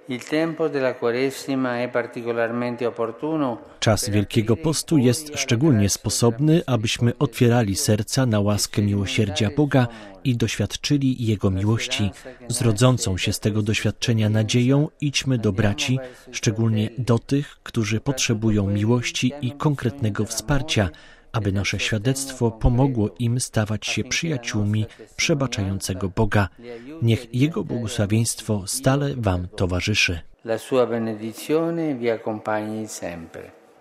Czas Wielkiego Postu jest szczególnie sposobny, abyśmy otwierali serca na łaskę miłosierdzia Boga i doświadczyli Jego miłości. Z rodzącą się z tego doświadczenia nadzieją idźmy do braci, szczególnie do tych, którzy potrzebują miłości i konkretnego wsparcia, aby nasze świadectwo pomogło im stawać się przyjaciółmi przebaczającego Boga. Niech Jego błogosławieństwo stale Wam towarzyszy. La sua benedizione vi accompagni sempre.